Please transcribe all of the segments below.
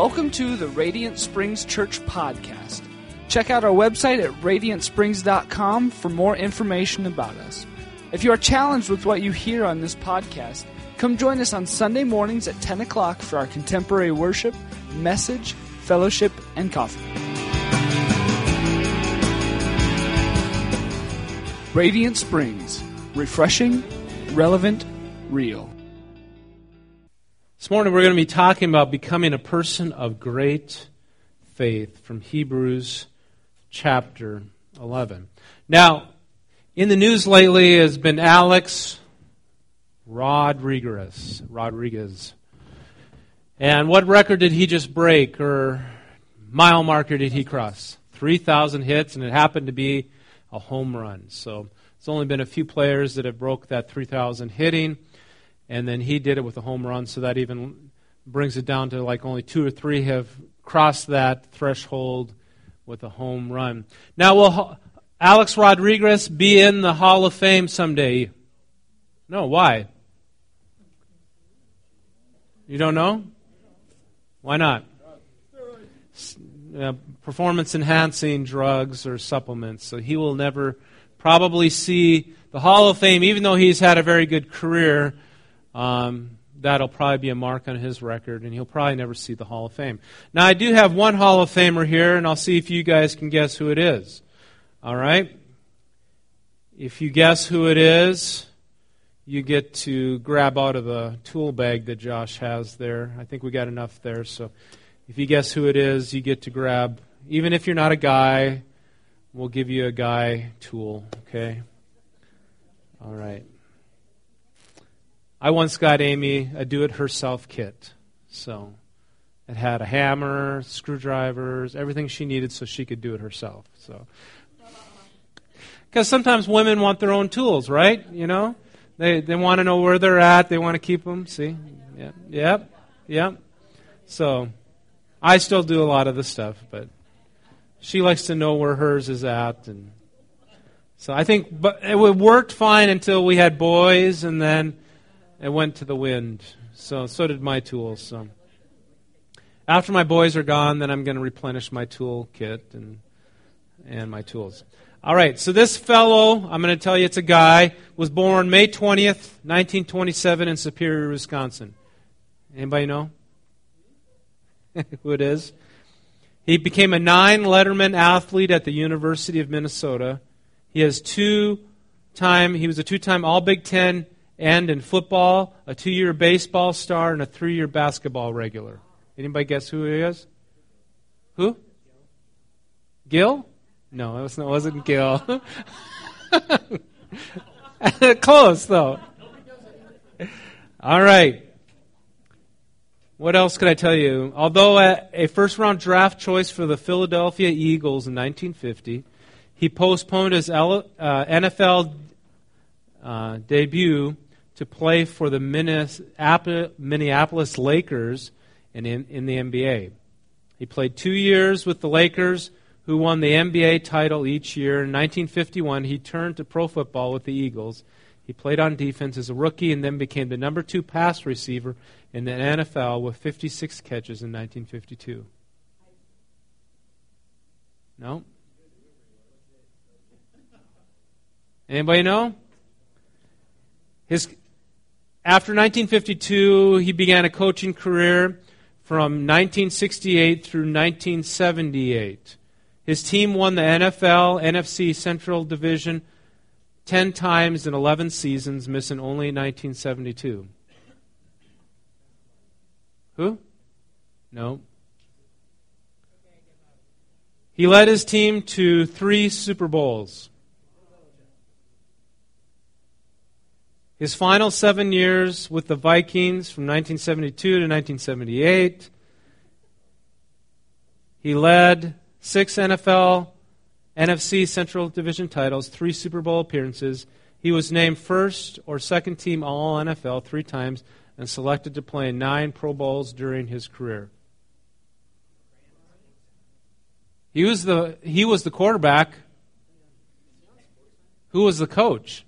Welcome to the Radiant Springs Church podcast. Check out our website at radiantsprings.com for more information about us. If you are challenged with what you hear on this podcast, come join us on Sunday mornings at 10 o'clock for our contemporary worship, message, fellowship, and coffee. Radiant Springs. Refreshing, relevant, real. This morning we're going to be talking about becoming a person of great faith from Hebrews chapter 11. Now, in the news lately has been Alex Rodriguez. And what record did he just break, or mile marker did he cross? 3,000 hits, and it happened to be a home run. So it's only been a few players that have broke that 3,000 hitting, and then he did it with a home run, so that even brings it down to like only 2 or 3 have crossed that threshold with a home run. Now, will Alex Rodriguez be in the Hall of Fame someday? No, why? You don't know? Why not? Performance-enhancing drugs or supplements. So he will never probably see the Hall of Fame, even though he's had a very good career. That'll probably be a mark on his record, and he'll probably never see the Hall of Fame. Now, I do have one Hall of Famer here, and I'll see if you guys can guess who it is. All right? If you guess who it is, you get to grab out of the tool bag that Josh has there. I think we got enough there, so if you guess who it is, you get to grab. Even if you're not a guy, we'll give you a guy tool, okay? All right. I once got Amy a do-it-herself kit. So it had a hammer, screwdrivers, everything she needed so she could do it herself. So, because sometimes women want their own tools, right? You know, they want to know where they're at. They want to keep them. See, yep. So I still do a lot of the stuff, but she likes to know where hers is at, and so I think. But it worked fine until we had boys, and then it went to the wind. So did my tools. So after my boys are gone, then I'm going to replenish my tool kit and my tools. All right, so this fellow, I'm going to tell you it's a guy, was born May 20th, 1927 in Superior, Wisconsin. Anybody know who it is? He became a 9-letterman athlete at the University of Minnesota. He was a 2-time All-Big Ten and in football, a 2-year baseball star, and a 3-year basketball regular. Anybody guess who he is? Who? Gil? No, it wasn't Gil. Close, though. All right. What else could I tell you? Although a first-round draft choice for the Philadelphia Eagles in 1950, he postponed his NFL debut to play for the Minneapolis Lakers in the NBA. He played 2 years with the Lakers, who won the NBA title each year. In 1951, he turned to pro football with the Eagles. He played on defense as a rookie and then became the number 2 pass receiver in the NFL with 56 catches in 1952. No? Anybody know? After 1952, he began a coaching career from 1968 through 1978. His team won the NFL, NFC Central Division 10 times in 11 seasons, missing only 1972. Who? No. He led his team to 3 Super Bowls. His final 7 years with the Vikings from 1972 to 1978, he led 6 NFL, NFC Central Division titles, 3 Super Bowl appearances. He was named first or second team All-NFL 3 times and selected to play in 9 Pro Bowls during his career. He was the quarterback. Who was the coach?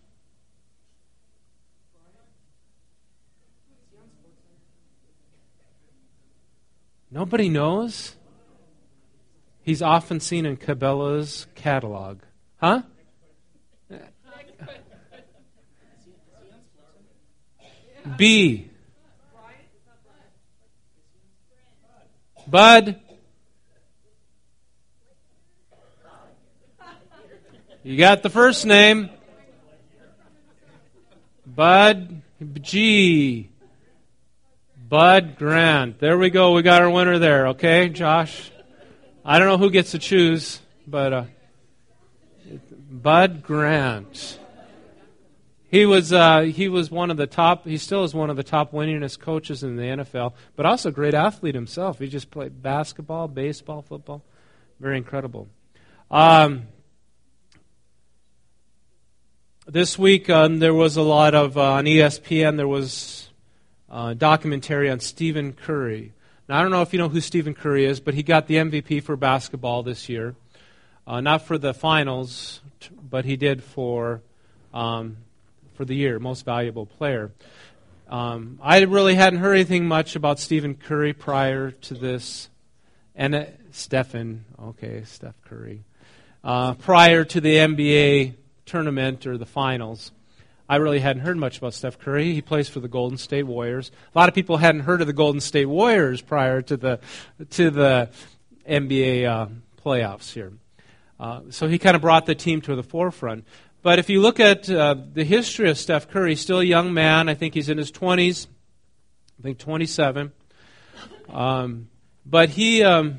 Nobody knows? He's often seen in Cabela's catalog. Huh? B. Bud. You got the first name. Bud G. Bud Grant. There we go. We got our winner there. Okay, Josh? I don't know who gets to choose, but Bud Grant. He was one of the top. He still is one of the top winningest coaches in the NFL, but also a great athlete himself. He just played basketball, baseball, football. Very incredible. This week there was a lot of on ESPN. There was a documentary on Stephen Curry. Now I don't know if you know who Stephen Curry is, but he got the MVP for basketball this year. Not for the finals, but he did for the year, most valuable player. I really hadn't heard anything much about Stephen Curry prior to this, and Steph Curry, prior to the NBA tournament or the finals. I really hadn't heard much about Steph Curry. He plays for the Golden State Warriors. A lot of people hadn't heard of the Golden State Warriors prior to the NBA playoffs here. So he kind of brought the team to the forefront. But if you look at the history of Steph Curry, he's still a young man. I think he's in his 20s. I think 27. But he, in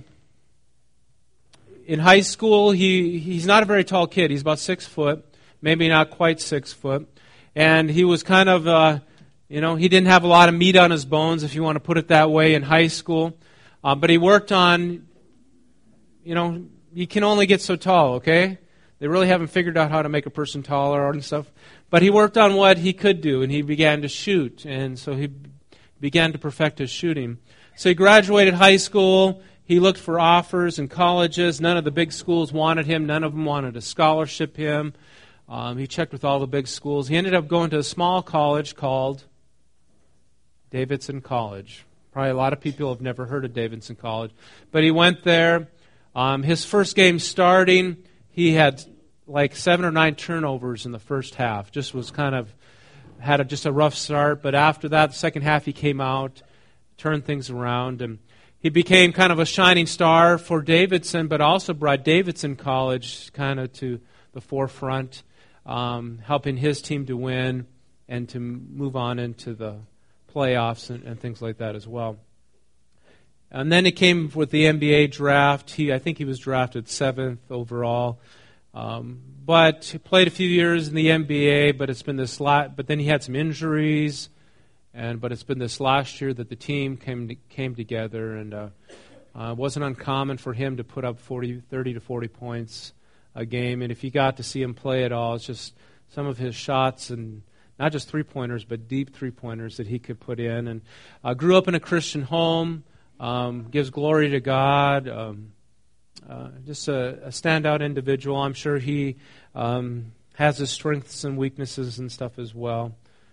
high school, he's not a very tall kid. He's about 6 foot, maybe not quite 6 foot. And he was kind of, he didn't have a lot of meat on his bones, if you want to put it that way, in high school. But he worked on, you can only get so tall, okay? They really haven't figured out how to make a person taller and stuff. But he worked on what he could do, and he began to shoot. And so he began to perfect his shooting. So he graduated high school. He looked for offers in colleges. None of the big schools wanted him. None of them wanted to scholarship him. He checked with all the big schools. He ended up going to a small college called Davidson College. Probably a lot of people have never heard of Davidson College. But he went there. His first game starting, he had like 7 or 9 turnovers in the first half. Just was kind of had just a rough start. But after that, the second half, he came out, turned things around, and he became kind of a shining star for Davidson, but also brought Davidson College kind of to the forefront, helping his team to win and to move on into the playoffs and things like that as well. And then it came with the NBA draft. I think he was drafted 7th overall. But he played a few years in the NBA, but it's been but then he had some injuries, but it's been this last year that the team came together, and it wasn't uncommon for him to put up 30 to 40 points a game. And if you got to see him play at all, it's just some of his shots, and not just three-pointers, but deep three-pointers that he could put in. And grew up in a Christian home, gives glory to God, just a standout individual. I'm sure he has his strengths and weaknesses and stuff as well.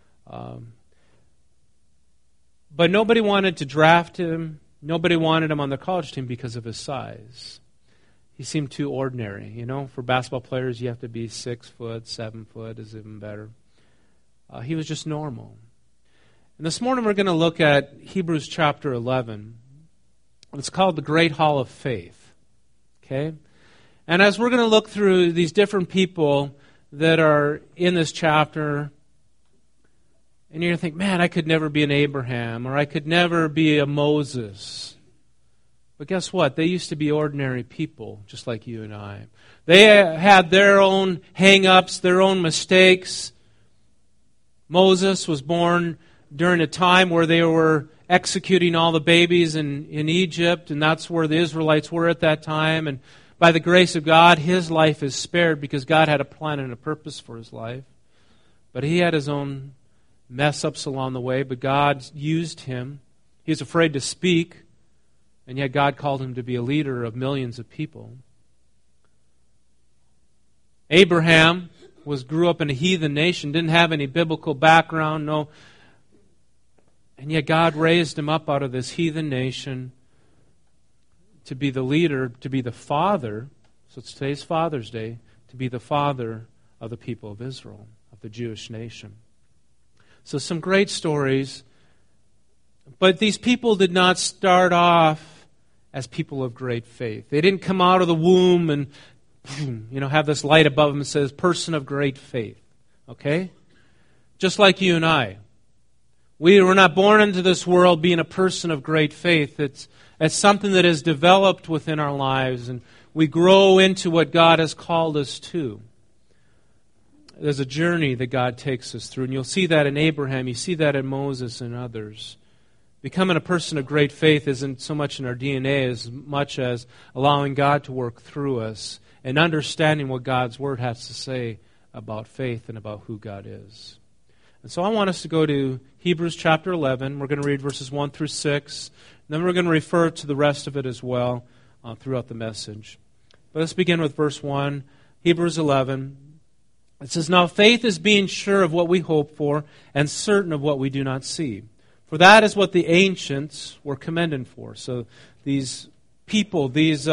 But nobody wanted to draft him. Nobody wanted him on the college team because of his size. He seemed too ordinary. For basketball players, you have to be 6 foot, 7 foot is even better. He was just normal. And this morning we're going to look at Hebrews chapter 11. It's called the Great Hall of Faith. Okay? And as we're going to look through these different people that are in this chapter, and you're going to think, man, I could never be an Abraham, or I could never be a Moses. But guess what? They used to be ordinary people, just like you and I. They had their own hang-ups, their own mistakes. Moses was born during a time where they were executing all the babies in Egypt, and that's where the Israelites were at that time. And by the grace of God, his life is spared because God had a plan and a purpose for his life. But he had his own mess-ups along the way, but God used him. He was afraid to speak, and yet God called him to be a leader of millions of people. Abraham grew up in a heathen nation, didn't have any biblical background, and yet God raised him up out of this heathen nation, to be the leader, to be the father. So it's today's Father's Day, to be the father of the people of Israel, of the Jewish nation. So some great stories. But these people did not start off as people of great faith. They didn't come out of the womb and have this light above them that says, person of great faith. Okay? Just like you and I. We were not born into this world being a person of great faith. It's something that is developed within our lives, and we grow into what God has called us to. There's a journey that God takes us through, and you'll see that in Abraham, you see that in Moses and others. Becoming a person of great faith isn't so much in our DNA as much as allowing God to work through us and understanding what God's Word has to say about faith and about who God is. And so I want us to go to Hebrews chapter 11. We're going to read verses 1 through 6. And then we're going to refer to the rest of it as well throughout the message. But let's begin with verse 1, Hebrews 11. It says, "Now faith is being sure of what we hope for and certain of what we do not see. For that is what the ancients were commended for." So these people, these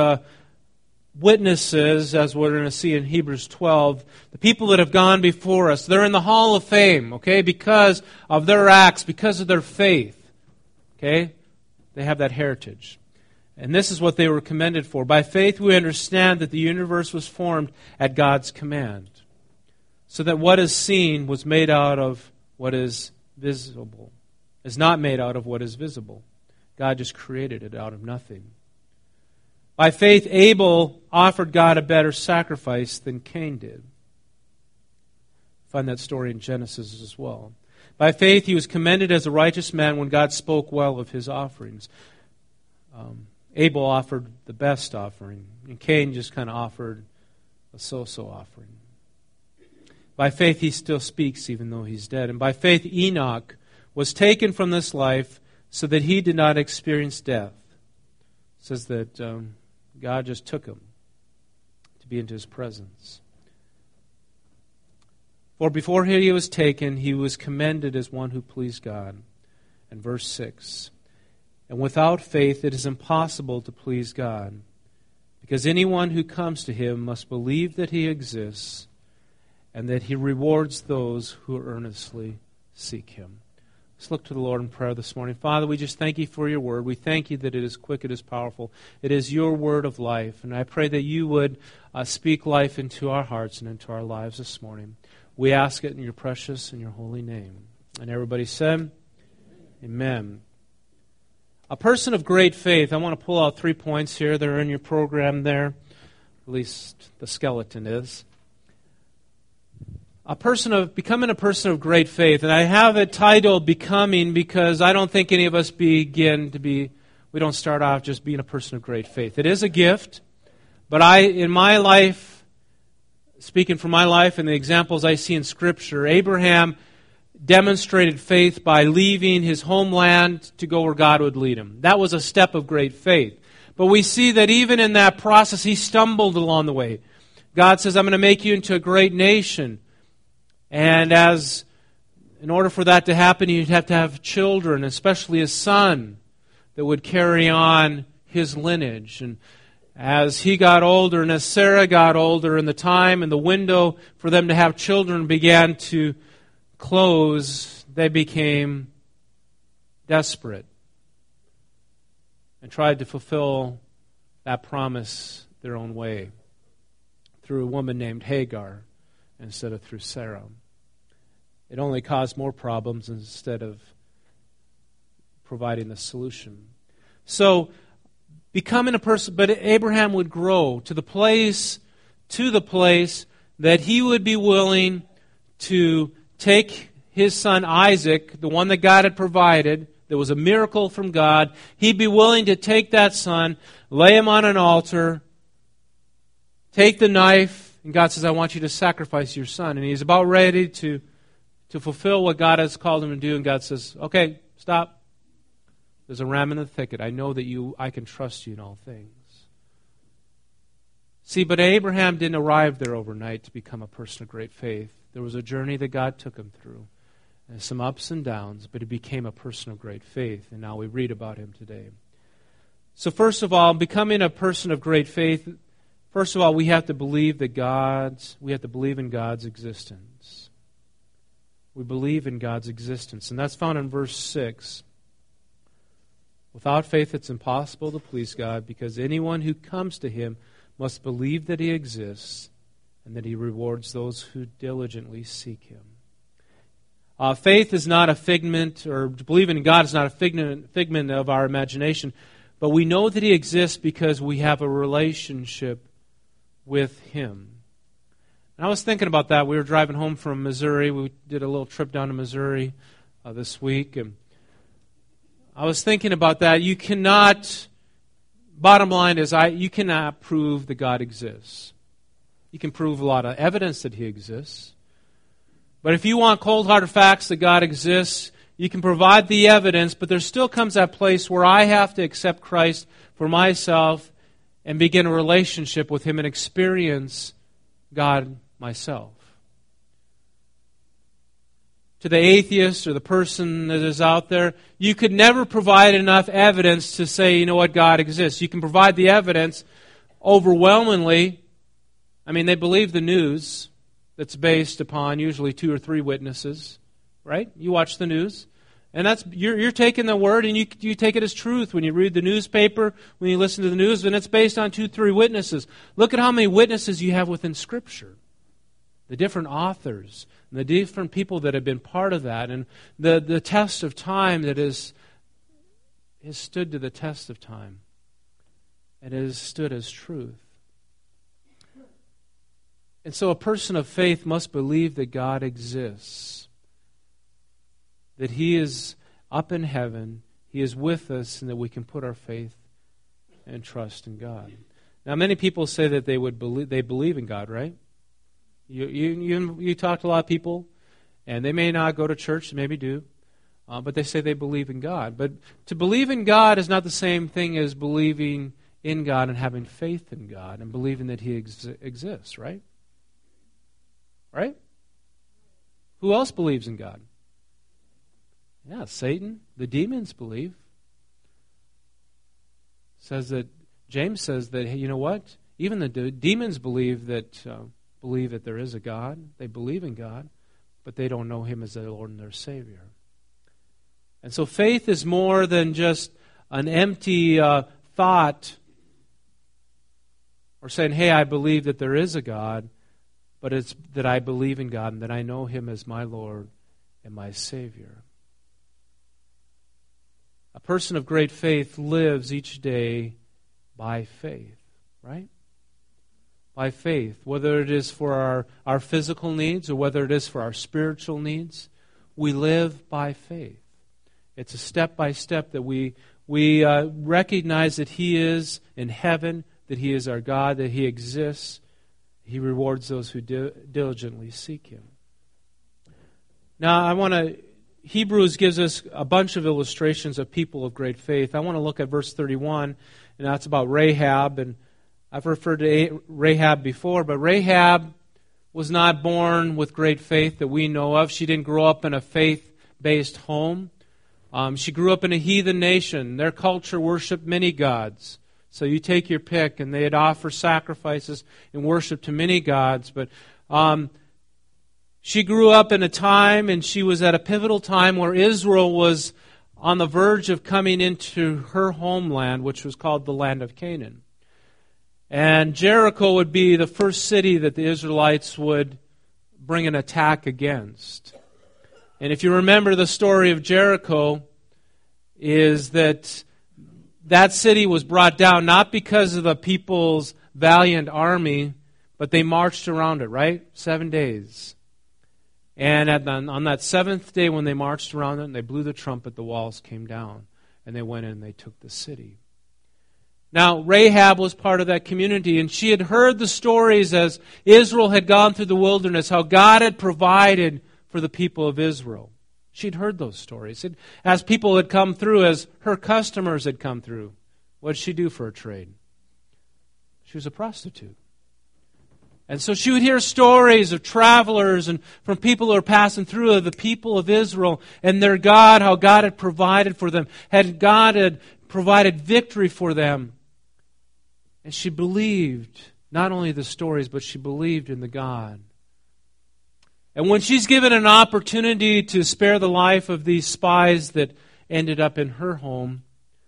witnesses, as we're going to see in Hebrews 12, the people that have gone before us, they're in the hall of fame, okay, because of their acts, because of their faith. Okay? They have that heritage. And this is what they were commended for. By faith we understand that the universe was formed at God's command, so that what is seen was made out of what is visible, is not made out of what is visible. God just created it out of nothing. By faith, Abel offered God a better sacrifice than Cain did. Find that story in Genesis as well. By faith, he was commended as a righteous man when God spoke well of his offerings. Abel offered the best offering, and Cain just kind of offered a so-so offering. By faith, he still speaks even though he's dead. And by faith, Enoch was taken from this life so that he did not experience death. It says that God just took him to be into his presence. For before he was taken, he was commended as one who pleased God. And verse 6, "And without faith it is impossible to please God, because anyone who comes to him must believe that he exists and that he rewards those who earnestly seek him." Let's look to the Lord in prayer this morning. Father, we just thank you for your word. We thank you that it is quick, it is powerful. It is your word of life. And I pray that you would speak life into our hearts and into our lives this morning. We ask it in your precious and your holy name. And everybody said, Amen. A person of great faith. I want to pull out 3 points here. They're in your program there. At least the skeleton is. Becoming a person of great faith. And I have it titled Becoming because I don't think any of us we don't start off just being a person of great faith. It is a gift, but in my life, speaking from my life and the examples I see in Scripture, Abraham demonstrated faith by leaving his homeland to go where God would lead him. That was a step of great faith. But we see that even in that process, he stumbled along the way. God says, "I'm going to make you into a great nation." And in order for that to happen, you'd have to have children, especially a son that would carry on his lineage. And as he got older and as Sarah got older, and the time and the window for them to have children began to close, they became desperate and tried to fulfill that promise their own way through a woman named Hagar instead of through Sarah. It only caused more problems instead of providing the solution. So, becoming a person, but Abraham would grow to the place that he would be willing to take his son Isaac, the one that God had provided, that was a miracle from God. He'd be willing to take that son, lay him on an altar, take the knife, and God says, "I want you to sacrifice your son." And he's about ready to fulfill what God has called him to do. And God says, "Okay, stop. There's a ram in the thicket. I know that I can trust you in all things." See, but Abraham didn't arrive there overnight to become a person of great faith. There was a journey that God took him through, and some ups and downs, but he became a person of great faith. And now we read about him today. So first of all, becoming a person of great faith, first of all, we have to believe in God's existence. We believe in God's existence, and that's found in verse 6. Without faith, it's impossible to please God, because anyone who comes to Him must believe that He exists and that He rewards those who diligently seek Him. Faith is not a figment, or believing in God is not a figment of our imagination, but we know that He exists because we have a relationship with Him. And I was thinking about that. We were driving home from Missouri. We did a little trip down to Missouri this week, and I was thinking about that. Bottom line is, you cannot prove that God exists. You can prove a lot of evidence that He exists. But if you want cold-hard facts that God exists, you can provide the evidence, but there still comes that place where I have to accept Christ for myself and begin a relationship with Him and experience God myself. To the atheist or the person that is out there, you could never provide enough evidence to say, you know what, God exists. You can provide the evidence overwhelmingly. I mean, they believe the news that's based upon usually 2 or 3 witnesses, right? You watch the news, and you're taking the word and you take it as truth when you read the newspaper, when you listen to the news, and it's based on 2, 3 witnesses. Look at how many witnesses you have within Scripture. The different authors, and the different people that have been part of that, and the test of time that has stood to the test of time. It has stood as truth. And so a person of faith must believe that God exists, that He is up in heaven, He is with us, and that we can put our faith and trust in God. Now, many people say that they believe in God, right? You talk to a lot of people, and they may not go to church, maybe do, but they say they believe in God. But to believe in God is not the same thing as believing in God and having faith in God and believing that He exists, right? Right? Who else believes in God? Yeah, Satan. The demons believe. James says that, hey, you know what? Even the demons believe that there is a God. They believe in God, but they don't know Him as their Lord and their Savior. And so faith is more than just an empty thought or saying, hey, I believe that there is a God, but it's that I believe in God and that I know Him as my Lord and my Savior. A person of great faith lives each day by faith, right? By faith, whether it is for our physical needs or whether it is for our spiritual needs, we live by faith. It's a step-by-step that we recognize that He is in heaven, that He is our God, that He exists. He rewards those who diligently seek Him. Now, Hebrews gives us a bunch of illustrations of people of great faith. I want to look at verse 31, and that's about Rahab. And I've referred to Rahab before, but Rahab was not born with great faith that we know of. She didn't grow up in a faith-based home. She grew up in a heathen nation. Their culture worshiped many gods. So you take your pick, and they'd offer sacrifices and worship to many gods. But she grew up in a time, and she was at a pivotal time where Israel was on the verge of coming into her homeland, which was called the land of Canaan. And Jericho would be the first city that the Israelites would bring an attack against. And if you remember the story of Jericho, is that city was brought down not because of the people's valiant army, but they marched around it, right? 7 days. And on that 7th day when they marched around it and they blew the trumpet, the walls came down. And they went in and they took the city. Now, Rahab was part of that community, and she had heard the stories as Israel had gone through the wilderness, how God had provided for the people of Israel. She'd heard those stories. As people had come through, as her customers had come through, what did she do for a trade? She was a prostitute. And so she would hear stories of travelers and from people who were passing through, of the people of Israel and their God, how God had provided for them. God had provided victory for them. And she believed not only the stories, but she believed in the God. And when she's given an opportunity to spare the life of these spies that ended up in her home,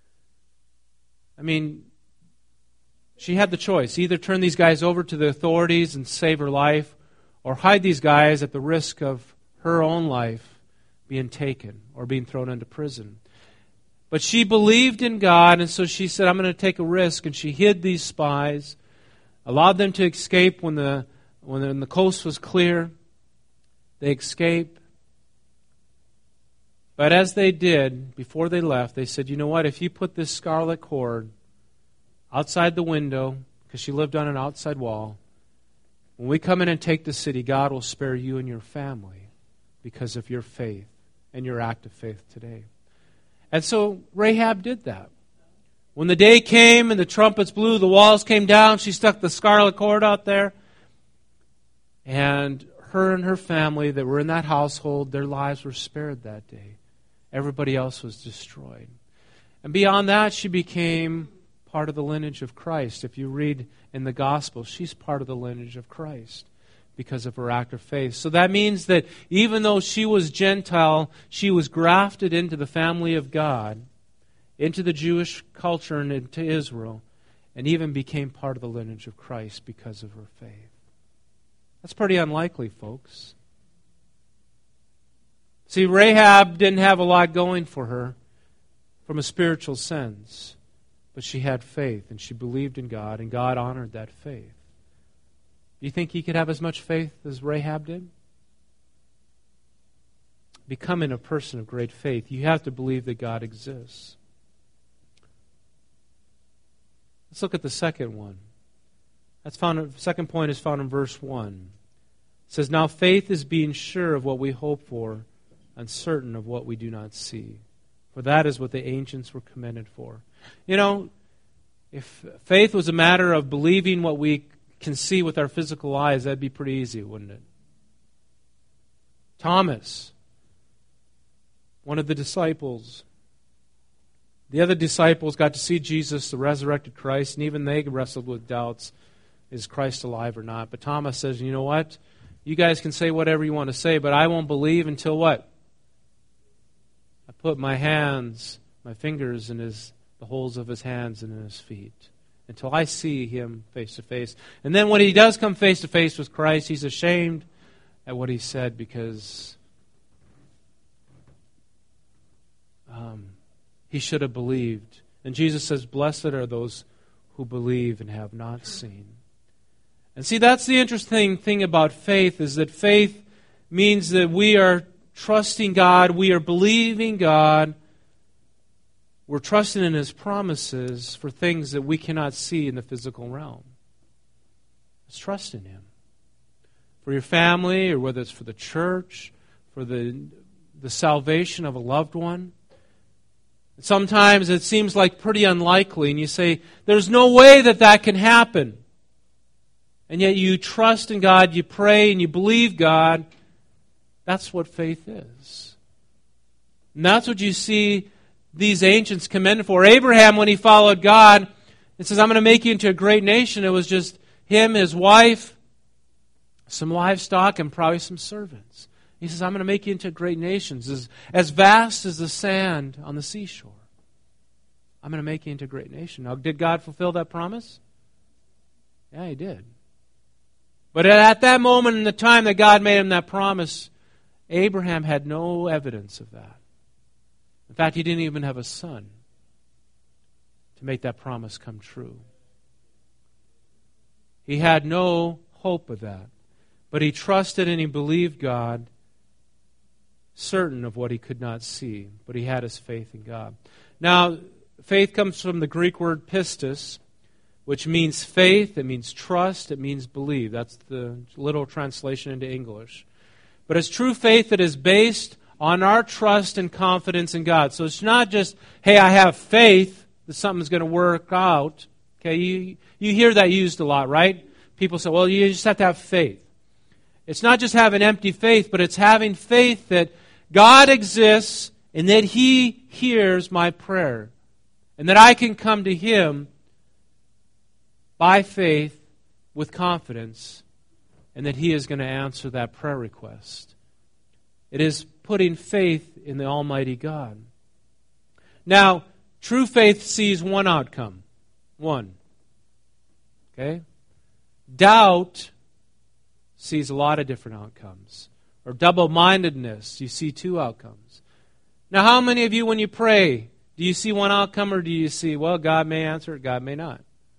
she had the choice. Either turn these guys over to the authorities and save her life, or hide these guys at the risk of her own life being taken or being thrown into prison. But she believed in God, and so she said, I'm going to take a risk. And she hid these spies, allowed them to escape when the coast was clear. They escaped. But as they did, before they left, they said, you know what, if you put this scarlet cord outside the window, because she lived on an outside wall, when we come in and take the city, God will spare you and your family because of your faith and your act of faith today. And so Rahab did that. When the day came and the trumpets blew, the walls came down, she stuck the scarlet cord out there. And her and her family that were in that household, their lives were spared that day. Everybody else was destroyed. And beyond that, she became part of the lineage of Christ. If you read in the Gospel, she's part of the lineage of Christ because of her act of faith. So that means that even though she was Gentile, she was grafted into the family of God, into the Jewish culture and into Israel, and even became part of the lineage of Christ because of her faith. That's pretty unlikely, folks. See, Rahab didn't have a lot going for her from a spiritual sense, but she had faith, and she believed in God, and God honored that faith. Do you think he could have as much faith as Rahab did? Becoming a person of great faith, you have to believe that God exists. Let's look at the second one. Second point is found in verse 1. It says, now faith is being sure of what we hope for and certain of what we do not see. For that is what the ancients were commended for. You know, if faith was a matter of believing what we can see with our physical eyes, that'd be pretty easy, wouldn't it? Thomas, one of the disciples, the other disciples got to see Jesus, the resurrected Christ, and even they wrestled with doubts, is Christ alive or not? But Thomas says, you know what? You guys can say whatever you want to say, but I won't believe until what? I put my fingers in the holes of his hands and in his feet, until I see him face to face. And then when he does come face to face with Christ, he's ashamed at what he said because he should have believed. And Jesus says, blessed are those who believe and have not seen. And see, that's the interesting thing about faith, is that faith means that we are trusting God, we are believing God, we're trusting in His promises for things that we cannot see in the physical realm. Let's trust in Him. For your family, or whether it's for the church, for the salvation of a loved one. Sometimes it seems like pretty unlikely, and you say, there's no way that can happen. And yet you trust in God, you pray, and you believe God. That's what faith is. And that's what you see these ancients commended for. Abraham, when he followed God, it says, I'm going to make you into a great nation. It was just him, his wife, some livestock, and probably some servants. He says, I'm going to make you into great nations, as vast as the sand on the seashore. I'm going to make you into a great nation. Now, did God fulfill that promise? Yeah, He did. But at that moment in the time that God made him that promise, Abraham had no evidence of that. In fact, he didn't even have a son to make that promise come true. He had no hope of that. But he trusted and he believed God, certain of what he could not see. But he had his faith in God. Now, faith comes from the Greek word pistis, which means faith, it means trust, it means believe. That's the literal translation into English. But it's true faith that is based on our trust and confidence in God. So it's not just, hey, I have faith that something's going to work out. Okay, you hear that used a lot, right? People say, well, you just have to have faith. It's not just having empty faith, but it's having faith that God exists and that He hears my prayer. and that I can come to Him by faith with confidence, and that He is going to answer that prayer request. It is putting faith in the Almighty God. Now, true faith sees one outcome. One. Okay? Doubt sees a lot of different outcomes. Or double-mindedness, you see two outcomes. Now, how many of you, when you pray, do you see one outcome, or do you see, well, God may answer it, God may not?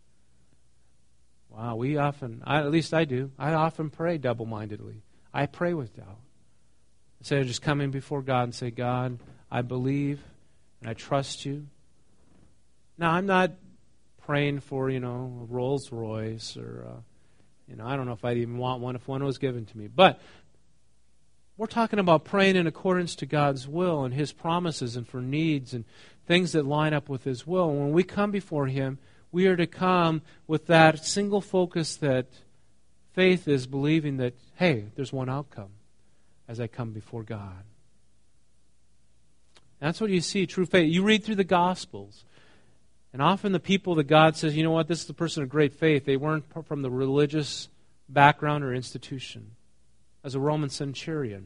Wow, at least I do. I often pray double-mindedly. I pray with doubt. Instead of just coming before God and say, God, I believe and I trust you. Now, I'm not praying for, a Rolls Royce or, I don't know if I'd even want one if one was given to me. But we're talking about praying in accordance to God's will and His promises and for needs and things that line up with His will. And when we come before Him, we are to come with that single focus that faith is believing that, hey, there's one outcome as I come before God. That's what you see, true faith. You read through the Gospels, and often the people that God says, you know what, this is the person of great faith, they weren't from the religious background or institution. As a Roman centurion,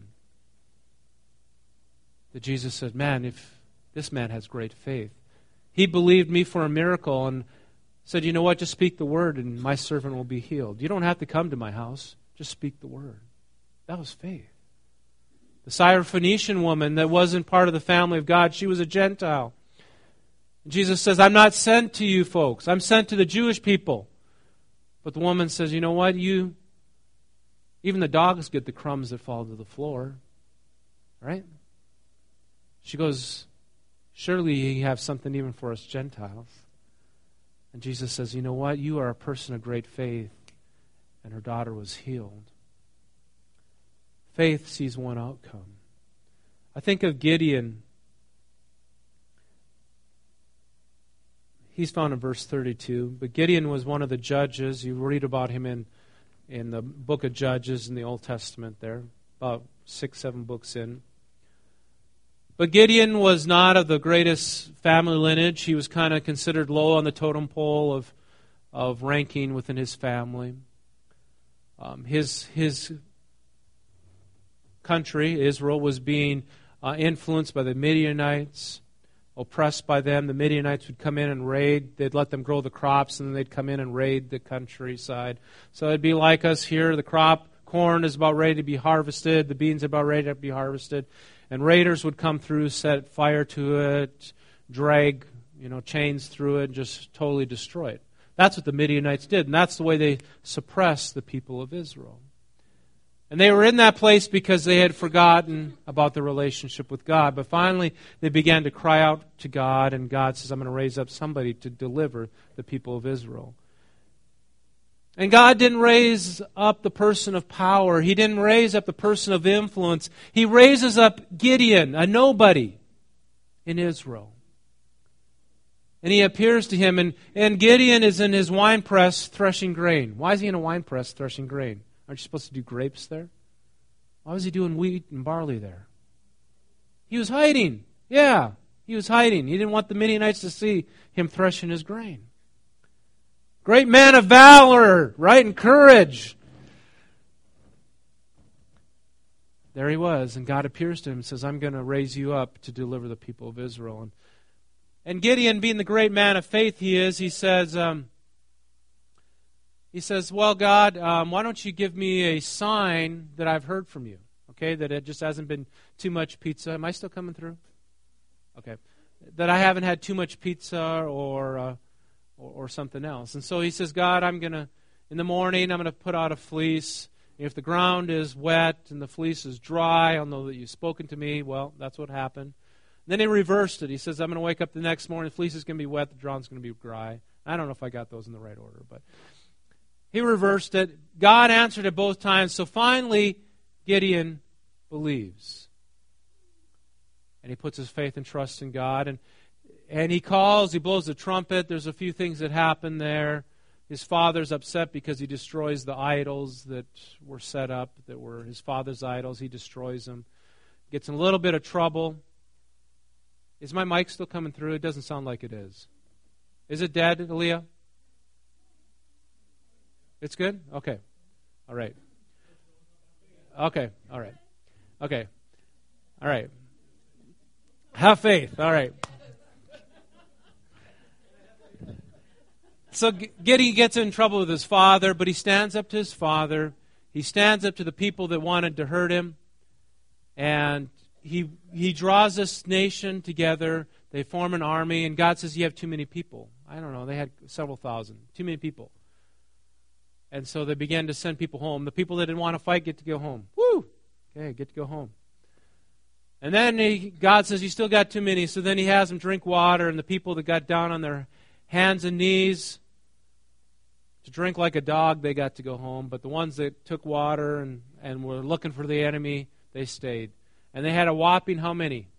that Jesus said, man, if this man has great faith. He believed me for a miracle and said, you know what, just speak the word and my servant will be healed. You don't have to come to my house, just speak the word. That was faith. The Syrophoenician woman that wasn't part of the family of God, she was a Gentile. Jesus says, I'm not sent to you folks, I'm sent to the Jewish people. But the woman says, you know what, even the dogs get the crumbs that fall to the floor. Right? She goes, surely you have something even for us Gentiles. And Jesus says, you know what? You are a person of great faith. And her daughter was healed. Faith sees one outcome. I think of Gideon. He's found in verse 32. But Gideon was one of the judges. You read about him in the book of Judges in the Old Testament there, about 6-7 books in. But Gideon was not of the greatest family lineage. He was kind of considered low on the totem pole of ranking within his family. His country, Israel, was being influenced by the Midianites, oppressed by them. The Midianites would come in and raid. They'd let them grow the crops, and then they'd come in and raid the countryside. So it'd be like us here. The corn is about ready to be harvested. The beans are about ready to be harvested. And raiders would come through, set fire to it, drag chains through it, and just totally destroy it. That's what the Midianites did, and that's the way they suppressed the people of Israel. And they were in that place because they had forgotten about their relationship with God. But finally, they began to cry out to God, and God says, I'm going to raise up somebody to deliver the people of Israel. And God didn't raise up the person of power. He didn't raise up the person of influence. He raises up Gideon, a nobody in Israel. And he appears to him, and Gideon is in his winepress threshing grain. Why is he in a winepress threshing grain? Aren't you supposed to do grapes there? Why was he doing wheat and barley there? He was hiding. Yeah, he was hiding. He didn't want the Midianites to see him threshing his grain. Great man of valor, right, and courage. There he was, and God appears to him and says, I'm going to raise you up to deliver the people of Israel. And Gideon, being the great man of faith he is, he says, well, God, why don't you give me a sign that I've heard from you? Okay, that it just hasn't been too much pizza. Am I still coming through? Okay. That I haven't had too much pizza or something else. And so he says, God, in the morning, I'm going to put out a fleece. If the ground is wet and the fleece is dry, I'll know that you've spoken to me. Well, that's what happened. Then he reversed it. He says, I'm going to wake up the next morning, the fleece is going to be wet, the ground's going to be dry. I don't know if I got those in the right order, but he reversed it. God answered it both times. So finally, Gideon believes. And he puts his faith and trust in God. And he blows the trumpet. There's a few things that happen there. His father's upset because he destroys the idols that were set up, that were his father's idols. He destroys them. Gets in a little bit of trouble. Is my mic still coming through? It doesn't sound like it is. Is it dead, Aaliyah? It's good? Okay. All right. Okay. All right. Okay. All right. Have faith. All right. So Gideon gets in trouble with his father, but he stands up to his father. He stands up to the people that wanted to hurt him. And he draws this nation together. They form an army, and God says, you have too many people. I don't know, they had several thousand. Too many people. And so they began to send people home. The people that didn't want to fight get to go home. Woo! Okay, get to go home. And then God says, you still got too many. So then he has them drink water, and the people that got down on their hands and knees to drink like a dog, they got to go home. But the ones that took water and were looking for the enemy, they stayed. And they had a whopping how many?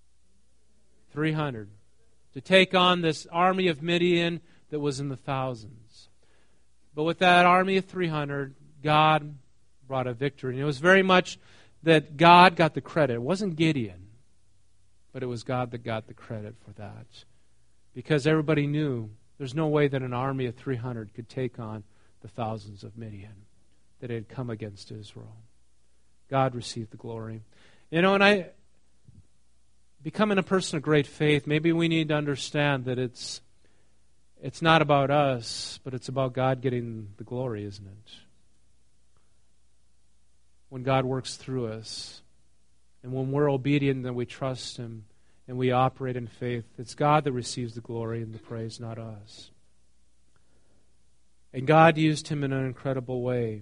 300. To take on this army of Midian that was in the thousands. But with that army of 300, God brought a victory. And it was very much that God got the credit. It wasn't Gideon, but it was God that got the credit for that. Because everybody knew there's no way that an army of 300 could take on the thousands of Midian that had come against Israel. God received the glory. And becoming a person of great faith, maybe we need to understand that it's not about us, but it's about God getting the glory, isn't it? When God works through us, and when we're obedient and we trust Him, and we operate in faith, it's God that receives the glory and the praise, not us. And God used him in an incredible way.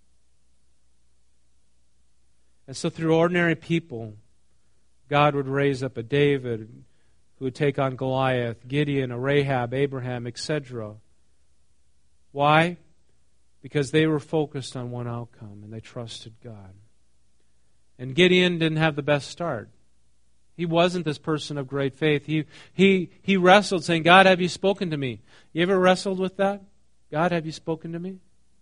And so through ordinary people, God would raise up a David who would take on Goliath, Gideon, a Rahab, Abraham, etc. Why? Because they were focused on one outcome and they trusted God. And Gideon didn't have the best start. He wasn't this person of great faith. He wrestled saying, God, have you spoken to me? You ever wrestled with that? God, have you spoken to me?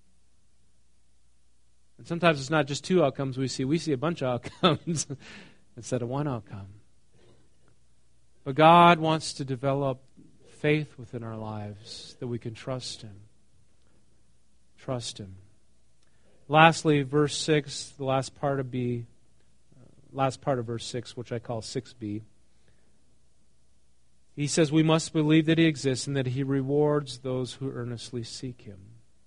And sometimes it's not just two outcomes we see. We see a bunch of outcomes instead of one outcome. But God wants to develop faith within our lives that we can trust Him. Trust Him. Lastly, verse 6, the last part of verse 6, which I call 6b. He says we must believe that He exists and that He rewards those who earnestly seek Him.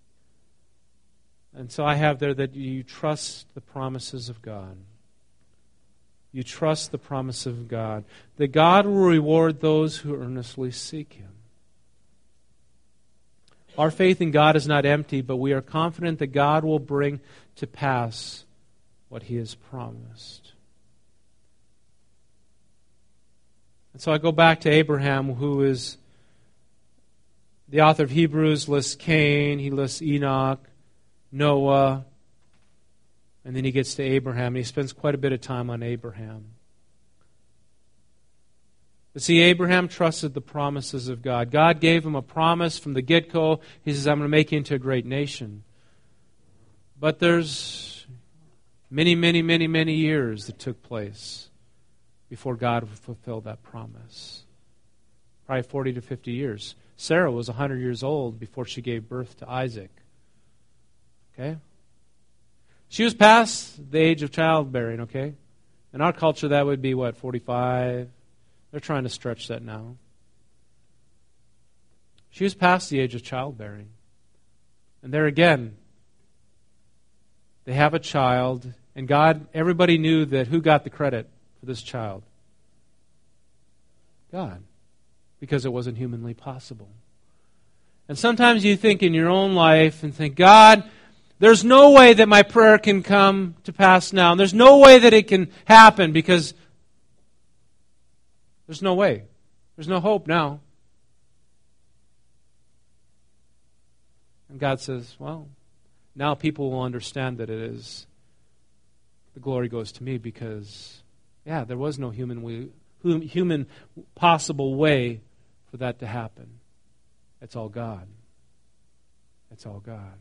And so I have there that you trust the promises of God. You trust the promise of God. That God will reward those who earnestly seek Him. Our faith in God is not empty, but we are confident that God will bring to pass what He has promised. And so I go back to Abraham, who is the author of Hebrews, lists Cain, he lists Enoch, Noah, and then he gets to Abraham, and he spends quite a bit of time on Abraham. But see, Abraham trusted the promises of God. God gave him a promise from the get-go. He says, I'm going to make you into a great nation. But there's many, many, many, many years that took place before God would fulfill that promise. Probably 40 to 50 years. Sarah was 100 years old before she gave birth to Isaac. Okay? She was past the age of childbearing, okay? In our culture, that would be, 45? They're trying to stretch that now. She was past the age of childbearing. And there again, they have a child, and God, everybody knew that who got the credit for this child? God. Because it wasn't humanly possible. And sometimes you think in your own life and think, God, there's no way that my prayer can come to pass now. And there's no way that it can happen because there's no way. There's no hope now. And God says, well, now people will understand that it is. The glory goes to me because, there was no human possible way for that to happen. It's all God. It's all God.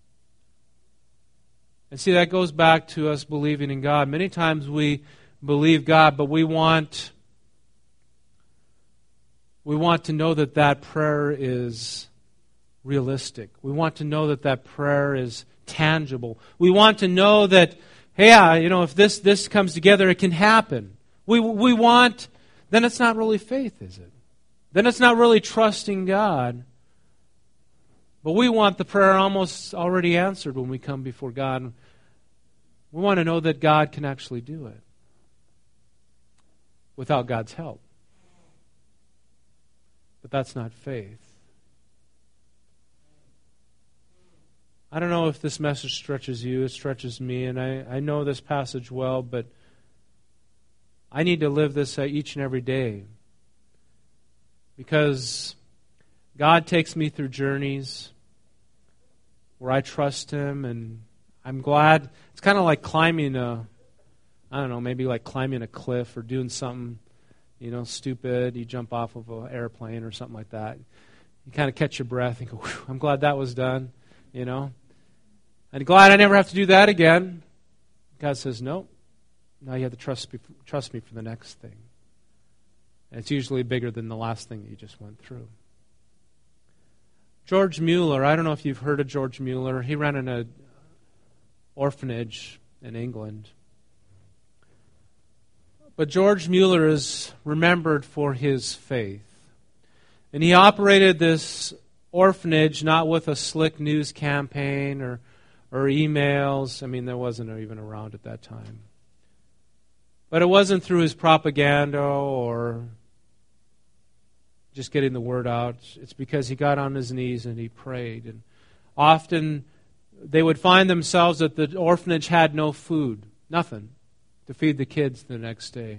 And see, that goes back to us believing in God. Many times we believe God, but we want We want to know that that prayer is realistic. We want to know that that prayer is tangible. We want to know that, hey, if this comes together, it can happen. We want, then it's not really faith, is it? Then it's not really trusting God. But we want the prayer almost already answered when we come before God. We want to know that God can actually do it without God's help. But that's not faith. I don't know if this message stretches you, it stretches me, and I know this passage well, but I need to live this each and every day. Because God takes me through journeys where I trust Him, and I'm glad. It's kind of like climbing maybe like climbing a cliff or doing something, stupid. You jump off of an airplane or something like that. You kind of catch your breath and go, I'm glad that was done, I'm glad I never have to do that again. God says, no. Now you have to trust me for the next thing. And it's usually bigger than the last thing that you just went through. George Mueller, I don't know if you've heard of George Mueller. He ran an orphanage in England. But George Mueller is remembered for his faith. And he operated this orphanage not with a slick news campaign or emails. I mean, there wasn't even around at that time. But it wasn't through his propaganda or just getting the word out. It's because he got on his knees and he prayed. And often they would find themselves that the orphanage had no food, nothing, to feed the kids the next day.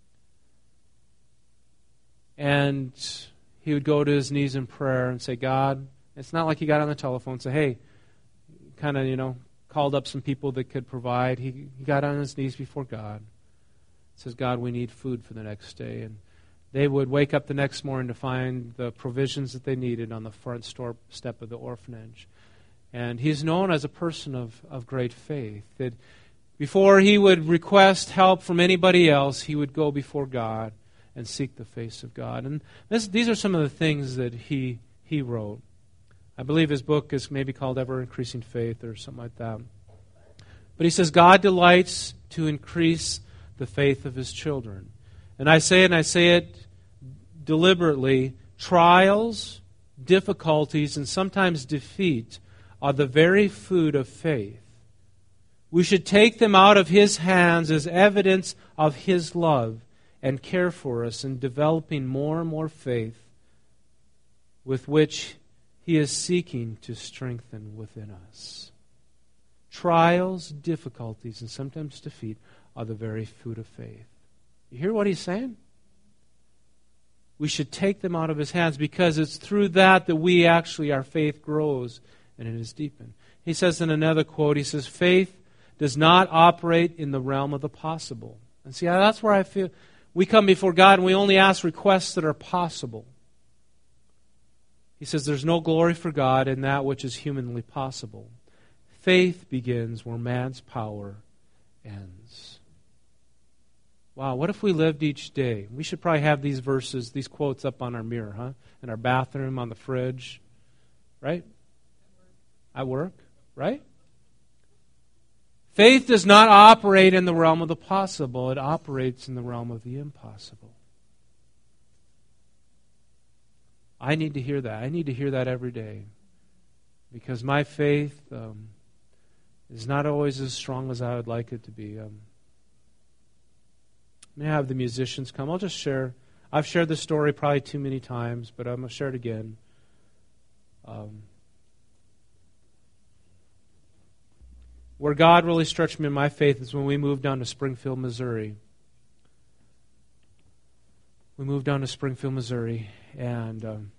And he would go to his knees in prayer and say, God, it's not like he got on the telephone and said, hey, kind of, called up some people that could provide. He got on his knees before God. Says, God, we need food for the next day. And they would wake up the next morning to find the provisions that they needed on the front step of the orphanage. And he's known as a person of great faith. That before he would request help from anybody else, he would go before God and seek the face of God. And these are some of the things that he wrote. I believe his book is maybe called Ever Increasing Faith or something like that. But he says, God delights to increase the faith of His children. And I say it deliberately, trials, difficulties, and sometimes defeat are the very food of faith. We should take them out of His hands as evidence of His love and care for us in developing more and more faith with which He is seeking to strengthen within us. Trials, difficulties, and sometimes defeat are the very food of faith. You hear what he's saying? We should take them out of His hands because it's through that we actually, our faith grows and it is deepened. He says in another quote, he says, faith does not operate in the realm of the possible. And see, that's where I feel we come before God and we only ask requests that are possible. He says there's no glory for God in that which is humanly possible. Faith begins where man's power ends. Wow, what if we lived each day? We should probably have these verses, these quotes up on our mirror, huh? In our bathroom, on the fridge, right? At work, right? Faith does not operate in the realm of the possible. It operates in the realm of the impossible. I need to hear that. I need to hear that every day. Because my faith is not always as strong as I would like it to be. May I have the musicians come? I'll just share. I've shared this story probably too many times, but I'm going to share it again. Where God really stretched me in my faith is when we moved down to Springfield, Missouri. We moved down to Springfield, Missouri, and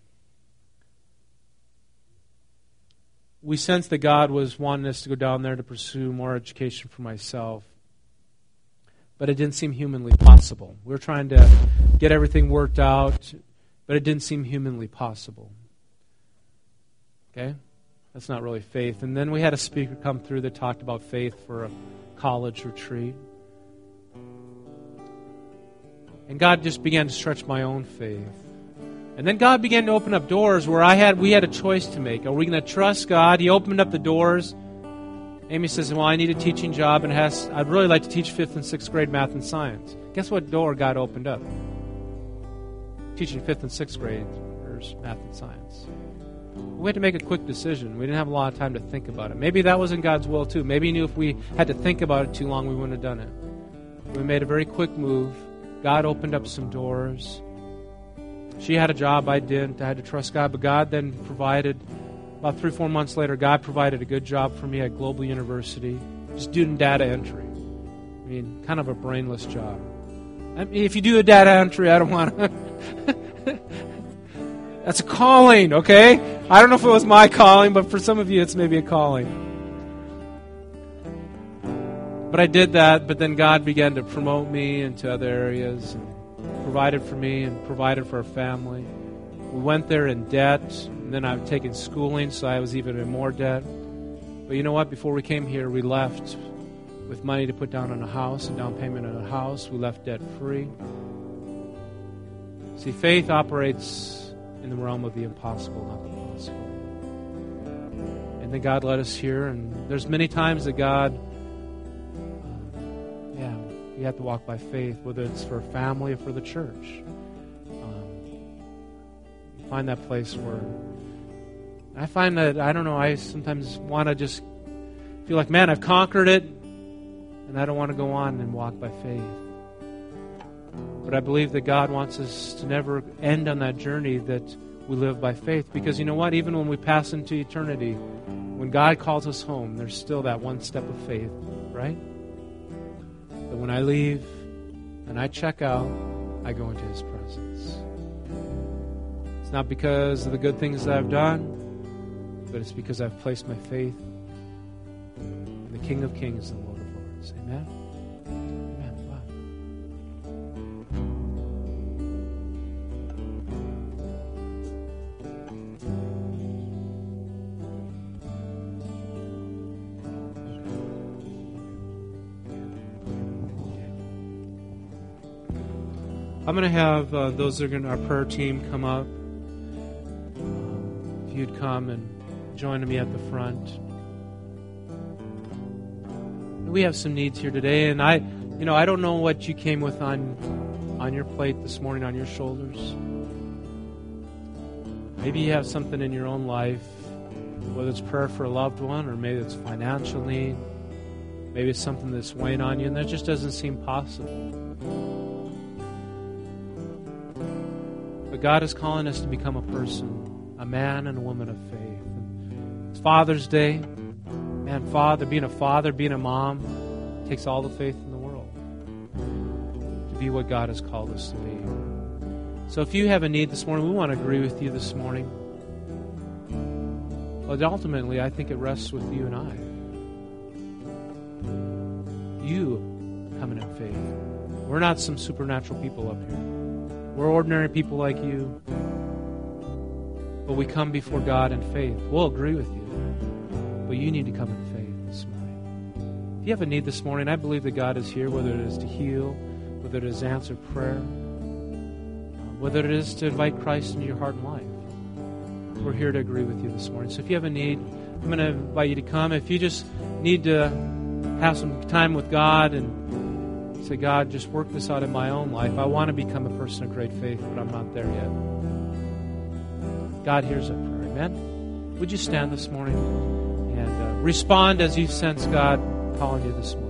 we sensed that God was wanting us to go down there to pursue more education for myself. But it didn't seem humanly possible. We were trying to get everything worked out, but it didn't seem humanly possible. Okay? That's not really faith. And then we had a speaker come through that talked about faith for a college retreat. And God just began to stretch my own faith. And then God began to open up doors where we had a choice to make. Are we going to trust God? He opened up the doors. Amy says, well, I need a teaching job, and I'd really like to teach 5th and 6th grade math and science. Guess what door God opened up? Teaching 5th and 6th graders math and science. We had to make a quick decision. We didn't have a lot of time to think about it. Maybe that was in God's will too. Maybe He knew if we had to think about it too long, we wouldn't have done it. We made a very quick move. God opened up some doors. She had a job, I didn't. I had to trust God, but God then provided. About 3-4 months later, God provided a good job for me at Global University, just doing data entry. I mean, kind of a brainless job. I mean, if you do a data entry, I don't want to. That's a calling, okay? I don't know if it was my calling, but for some of you, it's maybe a calling. But I did that, but then God began to promote me into other areas and provided for me and provided for our family. We went there in debt, and then I've taken schooling, so I was even in more debt. But you know what? Before we came here, we left with money to put down on a house, a down payment on a house. We left debt-free. See, faith operates in the realm of the impossible, not the possible. And then God led us here, and there's many times that God, you have to walk by faith, whether it's for a family or for the church. Find that place where I find that, I don't know, I sometimes want to just feel like, man, I've conquered it, and I don't want to go on and walk by faith. But I believe that God wants us to never end on that journey that we live by faith. Because you know what? Even when we pass into eternity, when God calls us home, there's still that one step of faith, right? That when I leave and I check out, I go into His presence. It's not because of the good things that I've done, but it's because I've placed my faith in the King of Kings and the Lord of Lords. Amen? Amen. Wow. I'm going to have those that are going to, our prayer team, come up. If you'd come and join me at the front. We have some needs here today, and I don't know what you came with on your plate this morning, on your shoulders. Maybe you have something in your own life, whether it's prayer for a loved one, or maybe it's financial need. Maybe it's something that's weighing on you, and that just doesn't seem possible. But God is calling us to become a person, a man and a woman of faith. And it's Father's Day. Man, being a father, being a mom, takes all the faith in the world to be what God has called us to be. So if you have a need this morning, we want to agree with you this morning. But ultimately, I think it rests with you and I. You coming in faith. We're not some supernatural people up here. We're ordinary people like you. But we come before God in faith. We'll agree with you. But you need to come in faith this morning. If you have a need this morning, I believe that God is here, whether it is to heal, whether it is to answer prayer, whether it is to invite Christ into your heart and life. We're here to agree with you this morning. So if you have a need, I'm going to invite you to come. If you just need to have some time with God and say, God, just work this out in my own life. I want to become a person of great faith, but I'm not there yet. God hears our prayer. Amen? Would you stand this morning and respond as you sense God calling you this morning?